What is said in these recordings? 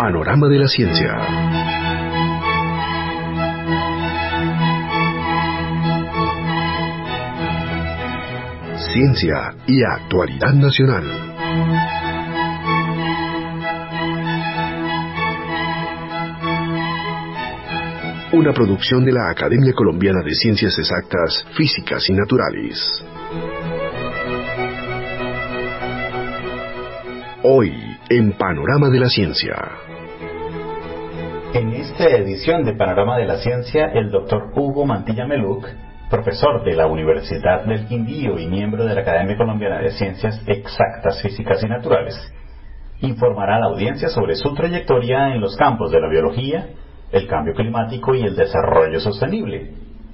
Panorama de la Ciencia. Ciencia y actualidad nacional. Una producción de la Academia Colombiana de Ciencias Exactas, Físicas y Naturales. Hoy, en Panorama de la Ciencia. En esta edición de Panorama de la Ciencia, el doctor Hugo Mantilla Meluc, profesor de la Universidad del Quindío y miembro de la Academia Colombiana de Ciencias Exactas, Físicas y Naturales, informará a la audiencia sobre su trayectoria en los campos de la biología, el cambio climático y el desarrollo sostenible.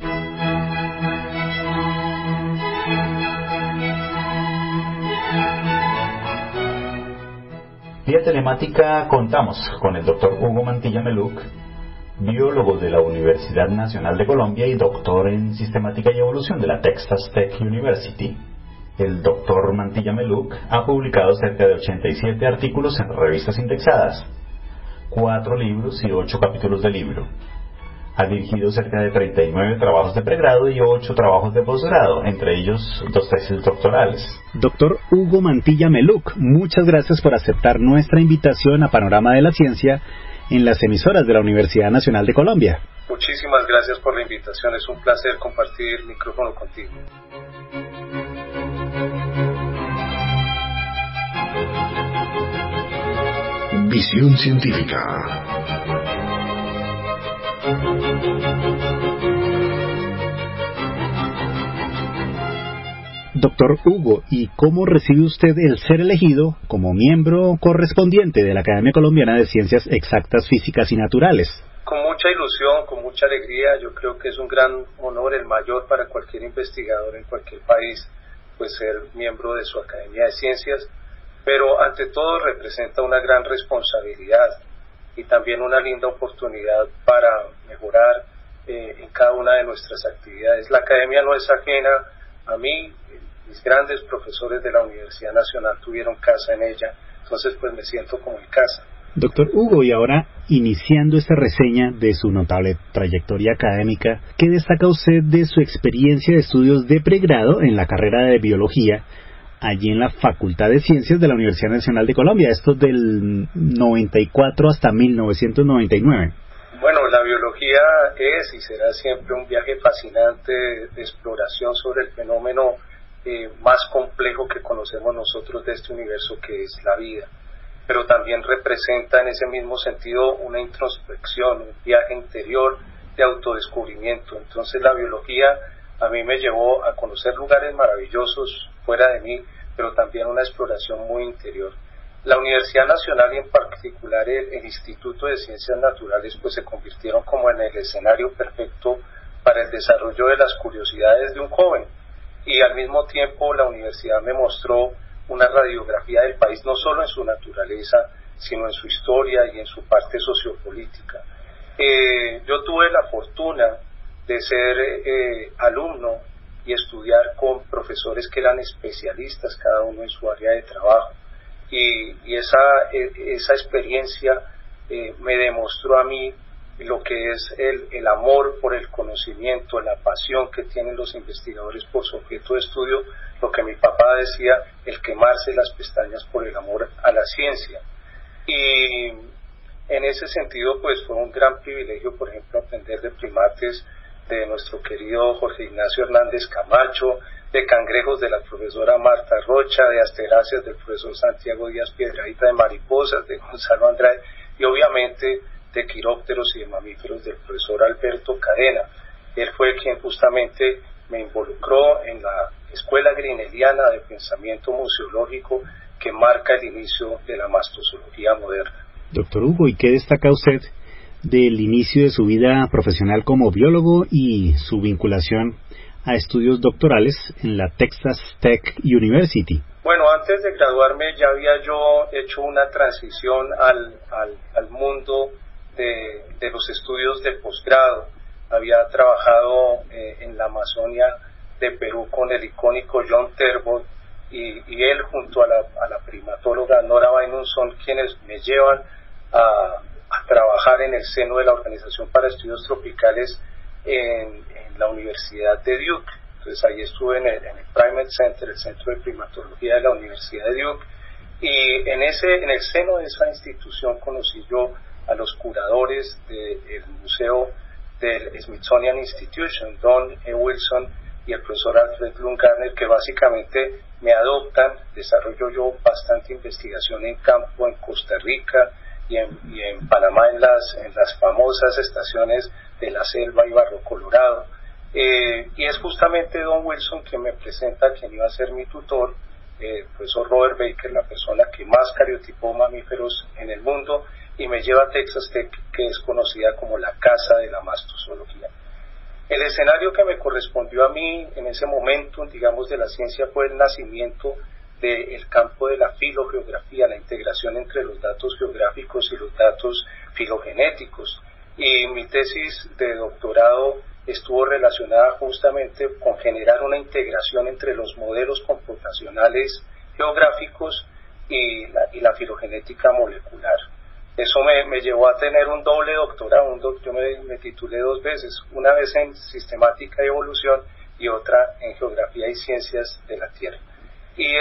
Vía telemática contamos con el doctor Hugo Mantilla Meluc, biólogo de la Universidad Nacional de Colombia y doctor en Sistemática y Evolución de la Texas Tech University. El doctor Mantilla Meluc ha publicado cerca de 87 artículos en revistas indexadas, 4 libros y 8 capítulos de libro. Ha dirigido cerca de 39 trabajos de pregrado y 8 trabajos de posgrado, entre ellos 2 tesis doctorales. Doctor Hugo Mantilla Meluc, muchas gracias por aceptar nuestra invitación a Panorama de la Ciencia en las emisoras de la Universidad Nacional de Colombia. Muchísimas gracias por la invitación, es un placer compartir el micrófono contigo. Visión científica. Doctor Hugo, ¿y cómo recibe usted el ser elegido como miembro correspondiente de la Academia Colombiana de Ciencias Exactas, Físicas y Naturales? Con mucha ilusión, con mucha alegría. Yo creo que es un gran honor, el mayor para cualquier investigador en cualquier país, pues ser miembro de su Academia de Ciencias, pero ante todo representa una gran responsabilidad y también una linda oportunidad para mejorar en cada una de nuestras actividades. La Academia no es ajena a mí. Mis grandes profesores de la Universidad Nacional tuvieron casa en ella, entonces pues me siento como en casa. Doctor Hugo, y ahora iniciando esta reseña de su notable trayectoria académica, ¿qué destaca usted de su experiencia de estudios de pregrado en la carrera de biología allí en la Facultad de Ciencias de la Universidad Nacional de Colombia, esto del 94 hasta 1999? Bueno, la biología es y será siempre un viaje fascinante de exploración sobre el fenómeno más complejo que conocemos nosotros de este universo, que es la vida, pero también representa en ese mismo sentido una introspección, un viaje interior de autodescubrimiento. Entonces la biología a mí me llevó a conocer lugares maravillosos fuera de mí, pero también una exploración muy interior. La Universidad Nacional y en particular el Instituto de Ciencias Naturales pues se convirtieron como en el escenario perfecto para el desarrollo de las curiosidades de un joven, y al mismo tiempo la universidad me mostró una radiografía del país no solo en su naturaleza sino en su historia y en su parte sociopolítica. Yo tuve la fortuna de ser alumno y estudiar con profesores que eran especialistas cada uno en su área de trabajo, y esa experiencia me demostró a mí lo que es el amor por el conocimiento, la pasión que tienen los investigadores por su objeto de estudio, lo que mi papá decía, el quemarse las pestañas por el amor a la ciencia. Y en ese sentido pues fue un gran privilegio, por ejemplo, aprender de primates de nuestro querido Jorge Ignacio Hernández Camacho, de cangrejos de la profesora Marta Rocha, de asteráceas del profesor Santiago Díaz Piedrahita, de mariposas de Gonzalo Andrade y obviamente de quirópteros y de mamíferos del profesor Alberto Cadena. Él fue quien justamente me involucró en la Escuela Grineliana de Pensamiento Museológico que marca el inicio de la mastozoología moderna. Doctor Hugo, ¿y qué destaca usted del inicio de su vida profesional como biólogo y su vinculación a estudios doctorales en la Texas Tech University? Bueno, antes de graduarme ya había yo hecho una transición al mundo de los estudios de posgrado. Había trabajado en la Amazonia de Perú con el icónico John Terbo, y él junto a la primatóloga Nora Bainun son quienes me llevan a trabajar en el seno de la Organización para Estudios Tropicales en la Universidad de Duke. Entonces ahí estuve en el Primate Center, el Centro de Primatología de la Universidad de Duke, y en el seno de esa institución conocí yo a los curadores del Museo del Smithsonian Institution, Don E. Wilson y el profesor Alfred Lund-Garner, que básicamente me adoptan. Desarrollo yo bastante investigación en campo en Costa Rica y en Panamá, en las famosas estaciones de La Selva y Barro Colorado. Y es justamente Don Wilson quien me presenta quien iba a ser mi tutor, el profesor Robert Baker, la persona que más cariotipó mamíferos en el mundo, y me lleva a Texas Tech, que es conocida como la casa de la mastozoología. El escenario que me correspondió a mí en ese momento, digamos, de la ciencia fue el nacimiento del campo de la filogeografía, la integración entre los datos geográficos y los datos filogenéticos. Y mi tesis de doctorado estuvo relacionada justamente con generar una integración entre los modelos computacionales geográficos y la filogenética molecular. Eso me llevó a tener un doble doctorado. Yo me titulé 2 veces, una vez en sistemática y evolución y otra en geografía y ciencias de la Tierra. Y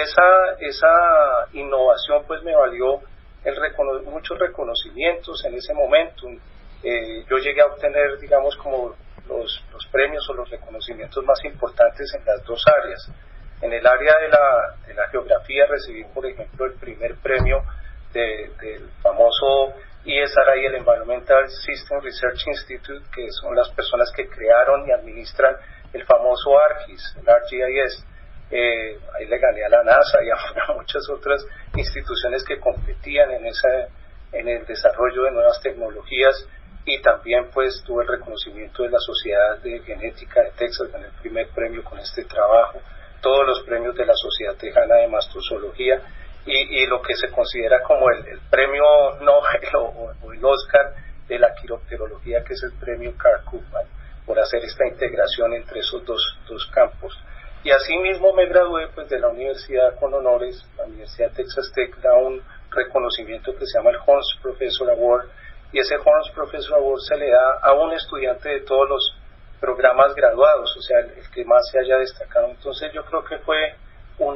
esa innovación pues me valió muchos reconocimientos en ese momento. Yo llegué a obtener, digamos, como los premios o los reconocimientos más importantes en las 2 áreas. En el área de la geografía recibí, por ejemplo, el primer premio del famoso ESRI, el Environmental System Research Institute, que son las personas que crearon y administran el famoso ARGIS, el ArcGIS. Ahí le gané a la NASA y a muchas otras instituciones que competían en el desarrollo de nuevas tecnologías, y también pues tuve el reconocimiento de la Sociedad de Genética de Texas, gané el primer premio con este trabajo, todos los premios de la Sociedad Tejana de Mastozoología, y lo que se considera como el premio Nobel o el Oscar de la quiropterología, que es el premio Carl Krugman, por hacer esta integración entre esos dos campos. Y así mismo me gradué pues de la universidad con honores. La Universidad de Texas Tech da un reconocimiento que se llama el Horns Professor Award, y ese Horns Professor Award se le da a un estudiante de todos los programas graduados, o sea, el que más se haya destacado. Entonces yo creo que fue un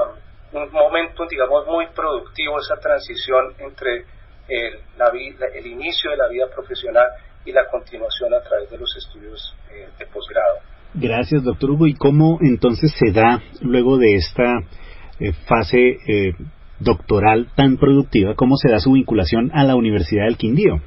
momento, digamos, muy productivo, esa transición entre el inicio de la vida profesional y la continuación a través de los estudios de posgrado. Gracias, doctor Hugo. ¿Y cómo entonces se da, luego de esta fase doctoral tan productiva, cómo se da su vinculación a la Universidad del Quindío?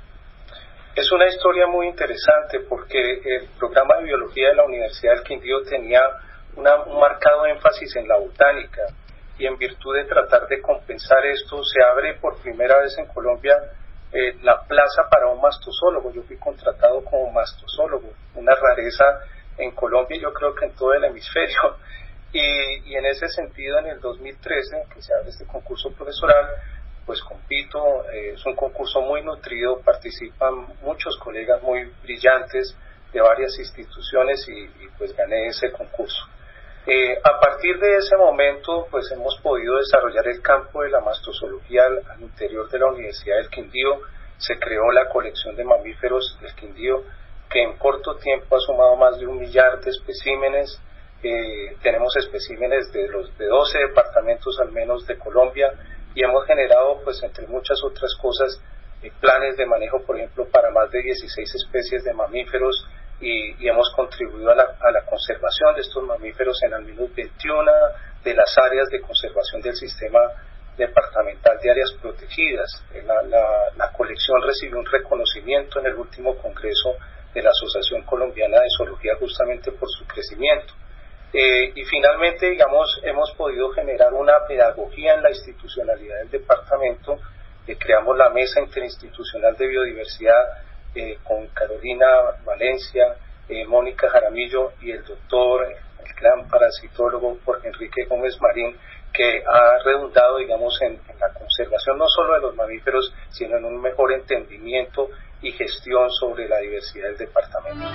Es una historia muy interesante porque el programa de biología de la Universidad del Quindío tenía un marcado énfasis en la botánica, y en virtud de tratar de compensar esto se abre por primera vez en Colombia la plaza para un mastozoólogo. Yo fui contratado como mastozoólogo, una rareza en Colombia y yo creo que en todo el hemisferio, y en ese sentido en el 2013 que se abre este concurso profesoral, pues compito. Es un concurso muy nutrido, participan muchos colegas muy brillantes de varias instituciones y pues gané ese concurso. A partir de ese momento pues hemos podido desarrollar el campo de la mastozoología al interior de la Universidad del Quindío. Se creó la colección de mamíferos del Quindío, que en corto tiempo ha sumado más de 1 millar de especímenes. Tenemos especímenes de 12 departamentos al menos de Colombia, y hemos generado, pues entre muchas otras cosas, planes de manejo, por ejemplo, para más de 16 especies de mamíferos, y hemos contribuido a la conservación de estos mamíferos en al menos 21 de las áreas de conservación del sistema departamental de áreas protegidas. La colección recibió un reconocimiento en el último congreso de la Asociación Colombiana de Zoología justamente por su crecimiento. Y finalmente, digamos, hemos podido generar una pedagogía en la institucionalidad del departamento. Creamos la Mesa Interinstitucional de Biodiversidad con Carolina Valencia, Mónica Jaramillo y el doctor, el gran parasitólogo Jorge Enrique Gómez Marín, que ha redundado, digamos, en la conservación no solo de los mamíferos, sino en un mejor entendimiento y gestión sobre la diversidad del departamento.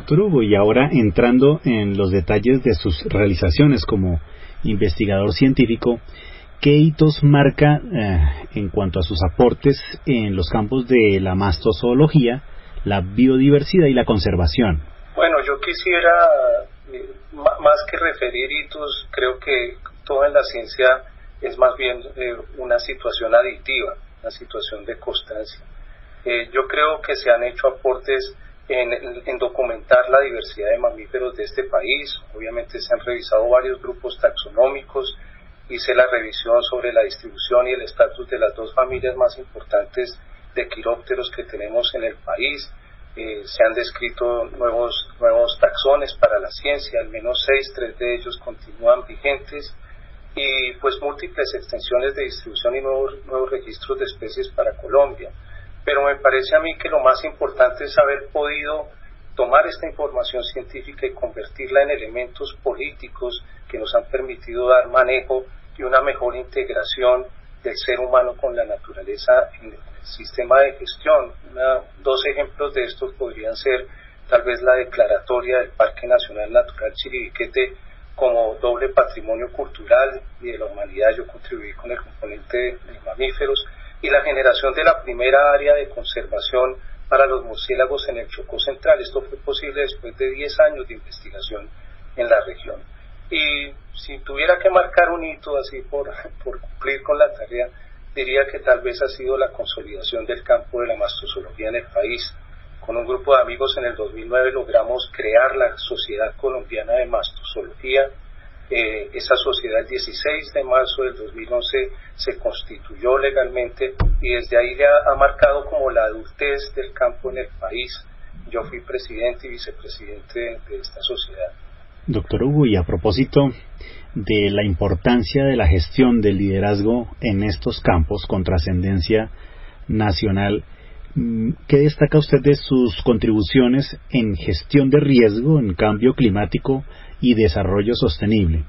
Doctor Hugo, y ahora entrando en los detalles de sus realizaciones como investigador científico, ¿qué hitos marca en cuanto a sus aportes en los campos de la mastozoología, la biodiversidad y la conservación? Bueno, yo quisiera, más que referir hitos, creo que todo en la ciencia es más bien una situación aditiva, una situación de constancia. Yo creo que se han hecho aportes en documentar la diversidad de mamíferos de este país. Obviamente se han revisado varios grupos taxonómicos, hice la revisión sobre la distribución y el estatus de las dos familias más importantes de quirópteros que tenemos en el país. Se han descrito nuevos taxones para la ciencia, al menos 3 de ellos continúan vigentes, y pues múltiples extensiones de distribución y nuevos registros de especies para Colombia. Pero me parece a mí que lo más importante es haber podido tomar esta información científica y convertirla en elementos políticos que nos han permitido dar manejo y una mejor integración del ser humano con la naturaleza en el sistema de gestión. 2 ejemplos de estos podrían ser tal vez la declaratoria del Parque Nacional Natural Chiribiquete como doble patrimonio cultural y de la humanidad. Yo contribuí con el componente de mamíferos, y la generación de la primera área de conservación para los murciélagos en el Chocó Central. Esto fue posible después de 10 años de investigación en la región. Y si tuviera que marcar un hito así por cumplir con la tarea, diría que tal vez ha sido la consolidación del campo de la mastozoología en el país. Con un grupo de amigos en el 2009 logramos crear la Sociedad Colombiana de Mastozoología. Esa sociedad el 16 de marzo del 2011 se constituyó legalmente y desde ahí ya ha marcado como la adultez del campo en el país. Yo fui presidente y vicepresidente de esta sociedad. Doctor Hugo, y a propósito de la importancia de la gestión del liderazgo en estos campos con trascendencia nacional, ¿qué destaca usted de sus contribuciones en gestión de riesgo, en cambio climático y desarrollo sostenible?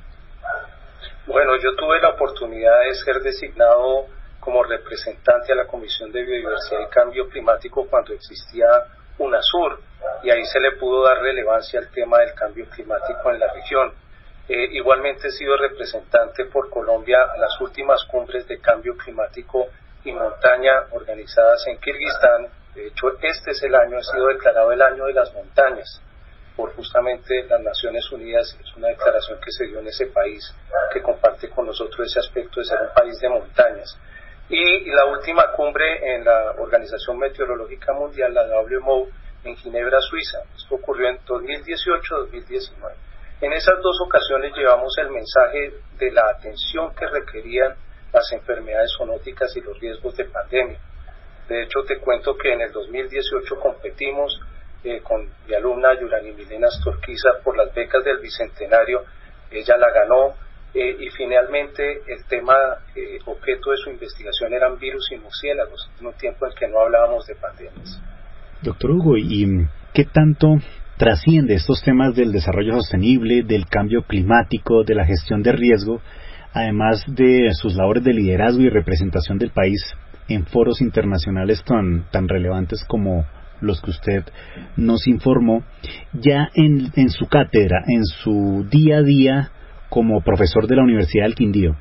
Bueno, yo tuve la oportunidad de ser designado como representante a la Comisión de Biodiversidad y Cambio Climático cuando existía UNASUR, y ahí se le pudo dar relevancia al tema del cambio climático en la región. Igualmente he sido representante por Colombia a las últimas cumbres de cambio climático y montaña organizadas en Kirguistán. De hecho, este es el año, ha sido declarado el año de las montañas por justamente las Naciones Unidas. Es una declaración que se dio en ese país que comparte con nosotros ese aspecto de ser un país de montañas. Y la última cumbre en la Organización Meteorológica Mundial, la WMO, en Ginebra, Suiza. Esto ocurrió en 2018-2019. En esas 2 ocasiones llevamos el mensaje de la atención que requerían las enfermedades zoonóticas y los riesgos de pandemia. De hecho, te cuento que en el 2018 competimos con mi alumna Yurani Milena Astorquiza por las becas del Bicentenario. Ella la ganó y finalmente el tema objeto de su investigación eran virus y murciélagos, en un tiempo en que no hablábamos de pandemias. Doctor Hugo, ¿y qué tanto trasciende estos temas del desarrollo sostenible, del cambio climático, de la gestión de riesgo, además de sus labores de liderazgo y representación del país en foros internacionales tan relevantes como los que usted nos informó, ya en su cátedra, en su día a día como profesor de la Universidad del Quindío?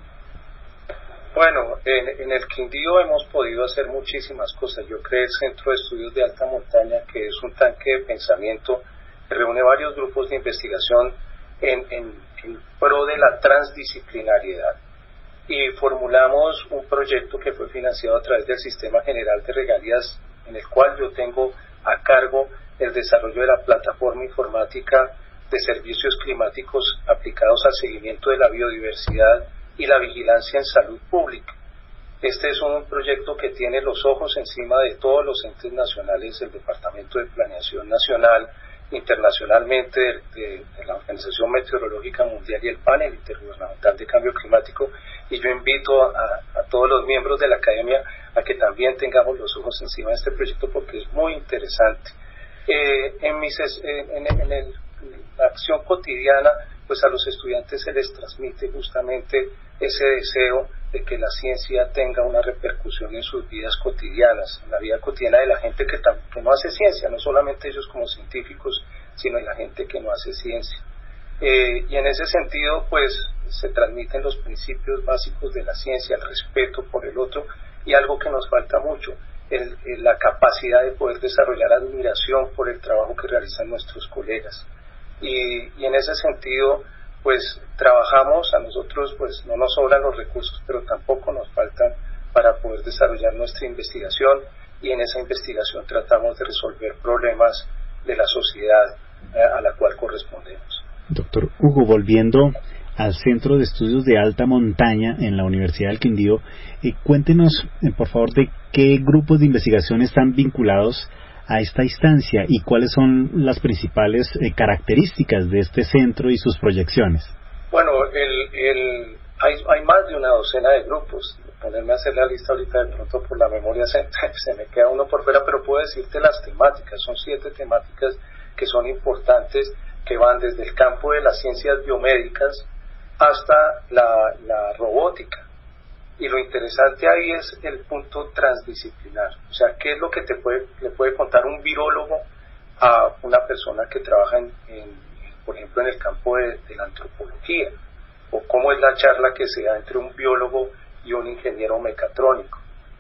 Bueno, en el Quindío hemos podido hacer muchísimas cosas. Yo creé el Centro de Estudios de Alta Montaña, que es un tanque de pensamiento que reúne varios grupos de investigación en pro de la transdisciplinariedad. Y formulamos un proyecto que fue financiado a través del Sistema General de Regalías, en el cual yo tengo a cargo el desarrollo de la plataforma informática de servicios climáticos aplicados al seguimiento de la biodiversidad y la vigilancia en salud pública. Este es un proyecto que tiene los ojos encima de todos los entes nacionales, el Departamento de Planeación Nacional, internacionalmente de la Organización Meteorológica Mundial y el Panel Intergubernamental de Cambio Climático, y yo invito a todos los miembros de la academia a que también tengamos los ojos encima de este proyecto porque es muy interesante. En la acción cotidiana, pues a los estudiantes se les transmite justamente ese deseo de que la ciencia tenga una repercusión en sus vidas cotidianas, en la vida cotidiana de la gente que no hace ciencia, no solamente ellos como científicos, sino en la gente que no hace ciencia. Y en ese sentido, pues, se transmiten los principios básicos de la ciencia, el respeto por el otro, y algo que nos falta mucho, la capacidad de poder desarrollar admiración por el trabajo que realizan nuestros colegas. Y en ese sentido, pues, trabajamos, a nosotros pues no nos sobran los recursos, pero tampoco nos faltan para poder desarrollar nuestra investigación, y en esa investigación tratamos de resolver problemas de la sociedad a la cual correspondemos. Doctor Hugo, volviendo al Centro de Estudios de Alta Montaña en la Universidad del Quindío, cuéntenos, por favor, de qué grupos de investigación están vinculados a esta instancia y cuáles son las principales características de este centro y sus proyecciones. Bueno, hay más de una docena de grupos. Ponerme a hacer la lista ahorita de pronto por la memoria se me queda uno por fuera, pero puedo decirte las temáticas. Son 7 temáticas que son importantes, que van desde el campo de las ciencias biomédicas hasta la robótica. Y lo interesante ahí es el punto transdisciplinar. O sea, ¿qué es lo que le puede contar un virólogo a una persona que trabaja por ejemplo, en el campo de la antropología? O cómo es la charla que se da entre un biólogo y un ingeniero mecatrónico.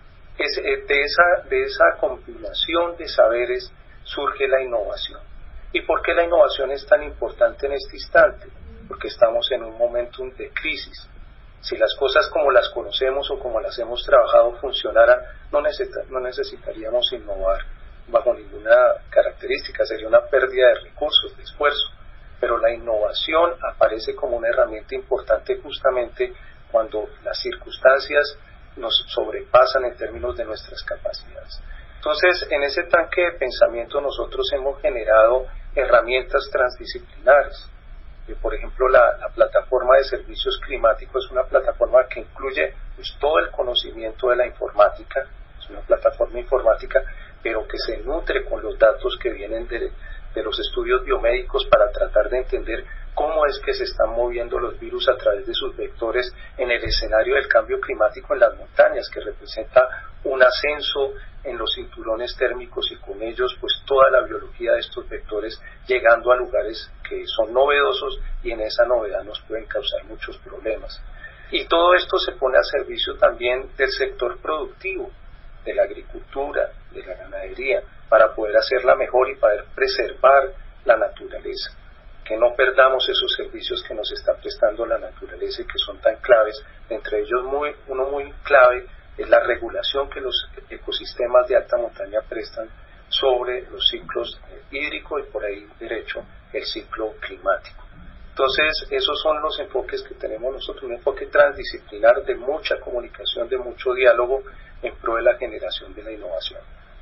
De esa combinación de saberes surge la innovación. ¿Y por qué la innovación es tan importante en este instante? Porque estamos en un momentum de crisis. Si las cosas como las conocemos o como las hemos trabajado funcionaran, no necesitaríamos innovar bajo ninguna característica, sería una pérdida de recursos, de esfuerzo. Pero la innovación aparece como una herramienta importante justamente cuando las circunstancias nos sobrepasan en términos de nuestras capacidades. Entonces, en ese tanque de pensamiento nosotros hemos generado herramientas transdisciplinares. Por ejemplo, la plataforma de servicios climáticos es una plataforma que incluye pues, todo el conocimiento de la informática, es una plataforma informática, pero que se nutre con los datos que vienen de los estudios biomédicos para tratar de entender cómo es que se están moviendo los virus a través de sus vectores en el escenario del cambio climático en las montañas, que representa un ascenso en los cinturones térmicos y con ellos pues toda la biología de estos vectores llegando a lugares que son novedosos y en esa novedad nos pueden causar muchos problemas. Y todo esto se pone a servicio también del sector productivo, de la agricultura, de la ganadería, para poder hacerla mejor y poder preservar la naturaleza. Que no perdamos esos servicios que nos está prestando la naturaleza y que son tan claves. Entre ellos uno muy clave es la regulación que los ecosistemas de alta montaña prestan sobre los ciclos hídrico y por ahí derecho el ciclo climático. Entonces esos son los enfoques que tenemos nosotros, un enfoque transdisciplinar de mucha comunicación, de mucho diálogo en pro de la generación de la innovación.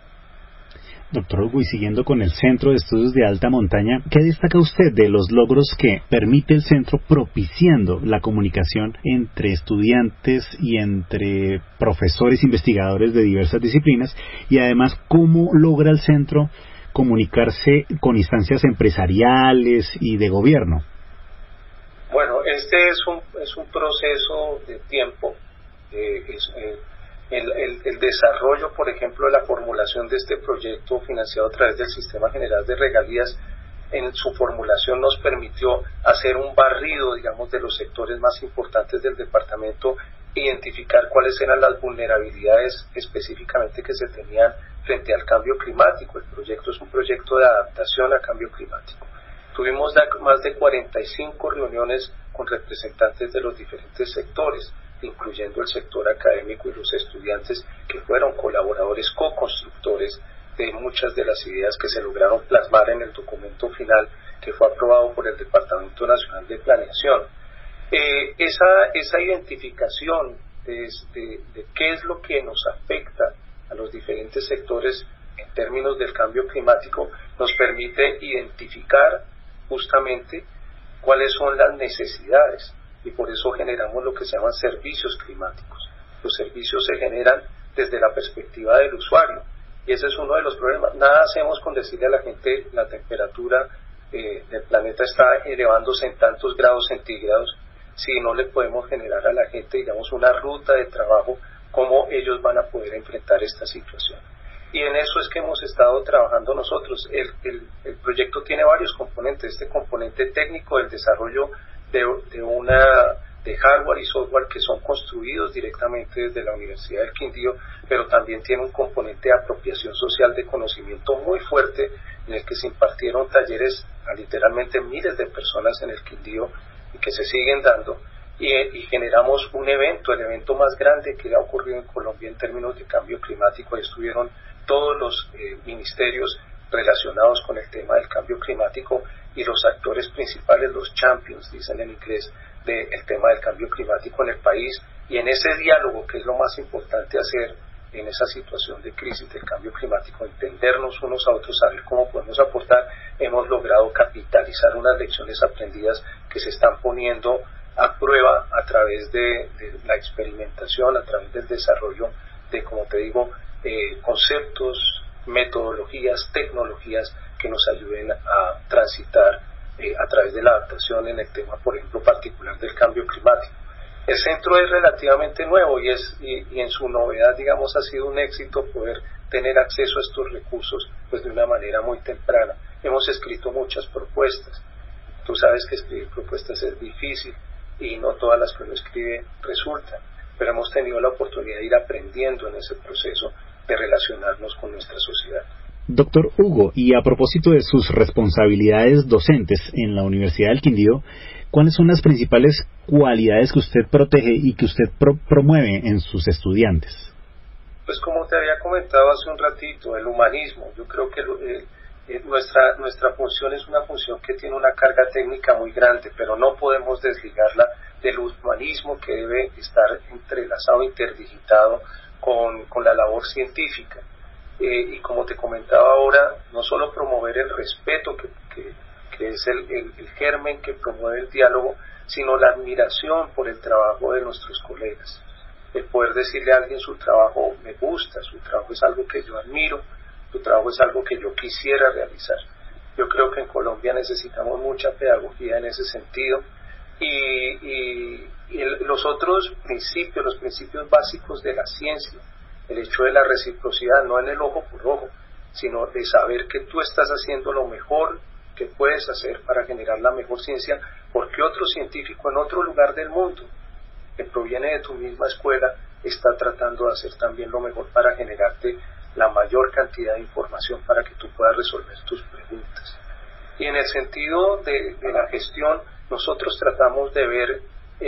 Doctor Hugo, y siguiendo con el Centro de Estudios de Alta Montaña, ¿qué destaca usted de los logros que permite el centro propiciando la comunicación entre estudiantes y entre profesores investigadores de diversas disciplinas? Y además, ¿cómo logra el centro comunicarse con instancias empresariales y de gobierno? Bueno, este es un proceso de tiempo. El desarrollo, por ejemplo, de la formulación de este proyecto financiado a través del Sistema General de Regalías, en su formulación nos permitió hacer un barrido, digamos, de los sectores más importantes del departamento, identificar cuáles eran las vulnerabilidades específicamente que se tenían frente al cambio climático. El proyecto es un proyecto de adaptación al cambio climático. Tuvimos más de 45 reuniones con representantes de los diferentes sectores, incluyendo el sector académico y los estudiantes que fueron colaboradores co-constructores de muchas de las ideas que se lograron plasmar en el documento final que fue aprobado por el Departamento Nacional de Planeación. Esa identificación de qué es lo que nos afecta a los diferentes sectores en términos del cambio climático nos permite identificar justamente cuáles son las necesidades. Y por eso generamos lo que se llaman servicios climáticos. Los servicios se generan desde la perspectiva del usuario y ese es uno de los problemas. Nada hacemos con decirle a la gente la temperatura del planeta está elevándose en tantos grados centígrados si no le podemos generar a la gente, digamos, una ruta de trabajo, cómo ellos van a poder enfrentar esta situación. Y en eso es que hemos estado trabajando nosotros. El proyecto tiene varios componentes. Este componente técnico del desarrollo de hardware y software que son construidos directamente desde la Universidad del Quindío, pero también tiene un componente de apropiación social de conocimiento muy fuerte, en el que se impartieron talleres a literalmente miles de personas en el Quindío y que se siguen dando. Y generamos un evento, el evento más grande que ha ocurrido en Colombia en términos de cambio climático. Ahí estuvieron todos los ministerios relacionados con el tema del cambio climático y los actores principales, los champions, dicen en inglés, del tema del cambio climático en el país. Y en ese diálogo, que es lo más importante hacer en esa situación de crisis del cambio climático, entendernos unos a otros, saber cómo podemos aportar, hemos logrado capitalizar unas lecciones aprendidas que se están poniendo a prueba a través de la experimentación, a través del desarrollo de, como te digo, conceptos, metodologías, tecnologías que nos ayuden a transitar a través de la adaptación en el tema, por ejemplo, particular del cambio climático. El centro es relativamente nuevo y en su novedad, digamos, ha sido un éxito poder tener acceso a estos recursos pues de una manera muy temprana. Hemos escrito muchas propuestas. Tú sabes que escribir propuestas es difícil y no todas las que uno escribe resultan, pero hemos tenido la oportunidad de ir aprendiendo en ese proceso de relacionarnos con nuestra sociedad. Doctor Hugo, y a propósito de sus responsabilidades docentes en la Universidad del Quindío, ¿cuáles son las principales cualidades que usted protege y que usted promueve en sus estudiantes? Pues como te había comentado hace un ratito, el humanismo. Yo creo que nuestra función es una función que tiene una carga técnica muy grande, pero no podemos desligarla del humanismo que debe estar entrelazado, interdigitado con la labor científica. Y como te comentaba ahora, no solo promover el respeto, que es el germen que promueve el diálogo, sino la admiración por el trabajo de nuestros colegas. El poder decirle a alguien su trabajo me gusta, su trabajo es algo que yo admiro, su trabajo es algo que yo quisiera realizar. Yo creo que en Colombia necesitamos mucha pedagogía en ese sentido y los otros principios, los principios básicos de la ciencia, el hecho de la reciprocidad, no en el ojo por ojo, sino de saber que tú estás haciendo lo mejor que puedes hacer para generar la mejor ciencia, porque otro científico en otro lugar del mundo, que proviene de tu misma escuela, está tratando de hacer también lo mejor para generarte la mayor cantidad de información para que tú puedas resolver tus preguntas. Y en el sentido de la gestión, nosotros tratamos de ver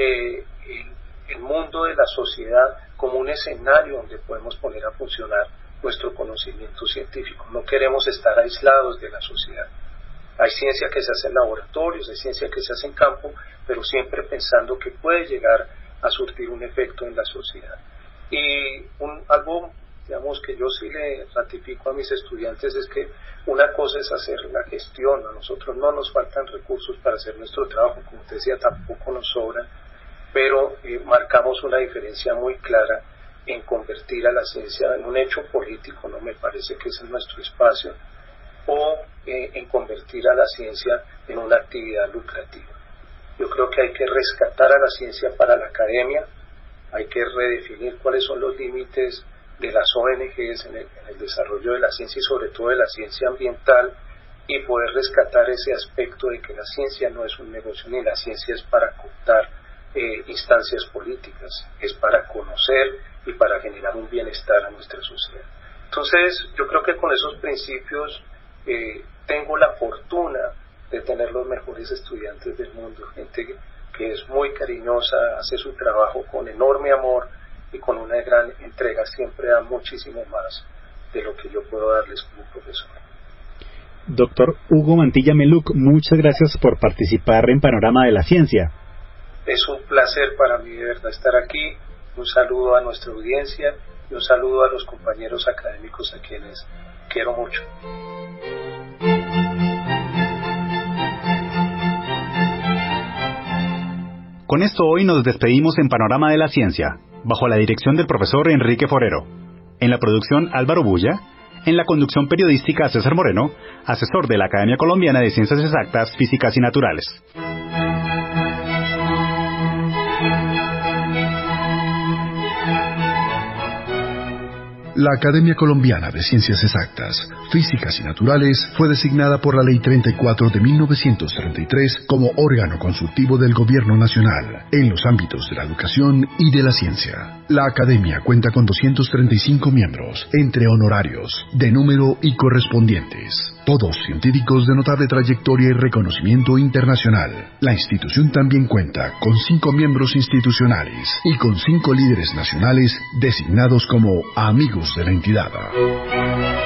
el mundo de la sociedad como un escenario donde podemos poner a funcionar nuestro conocimiento científico. No queremos estar aislados de la sociedad. Hay ciencia que se hace en laboratorios, hay ciencia que se hace en campo, pero siempre pensando que puede llegar a surtir un efecto en la sociedad. Y algo, digamos, que yo sí le ratifico a mis estudiantes es que una cosa es hacer la gestión. A nosotros no nos faltan recursos para hacer nuestro trabajo, como te decía, tampoco nos sobran, pero marcamos una diferencia muy clara en convertir a la ciencia en un hecho político, no me parece que ese es nuestro espacio, o en convertir a la ciencia en una actividad lucrativa. Yo creo que hay que rescatar a la ciencia para la academia, hay que redefinir cuáles son los límites de las ONGs en el desarrollo de la ciencia y sobre todo de la ciencia ambiental, y poder rescatar ese aspecto de que la ciencia no es un negocio ni la ciencia es para contar instancias políticas, es para conocer y para generar un bienestar a nuestra sociedad. Entonces yo creo que con esos principios tengo la fortuna de tener los mejores estudiantes del mundo, gente que es muy cariñosa, hace su trabajo con enorme amor y con una gran entrega, siempre da muchísimo más de lo que yo puedo darles como profesor. Doctor Hugo Mantilla Meluc, muchas gracias por participar en Panorama de la Ciencia. Es un placer para mí de verdad estar aquí. Un saludo a nuestra audiencia y un saludo a los compañeros académicos a quienes quiero mucho. Con esto hoy nos despedimos en Panorama de la Ciencia, bajo la dirección del profesor Enrique Forero. En la producción Álvaro Bulla, en la conducción periodística César Moreno, asesor de la Academia Colombiana de Ciencias Exactas, Físicas y Naturales. La Academia Colombiana de Ciencias Exactas, Físicas y Naturales fue designada por la Ley 34 de 1933 como órgano consultivo del Gobierno Nacional en los ámbitos de la educación y de la ciencia. La Academia cuenta con 235 miembros, entre honorarios, de número y correspondientes, todos científicos de notable trayectoria y reconocimiento internacional. La institución también cuenta con 5 miembros institucionales y con 5 líderes nacionales designados como amigos de la entidad.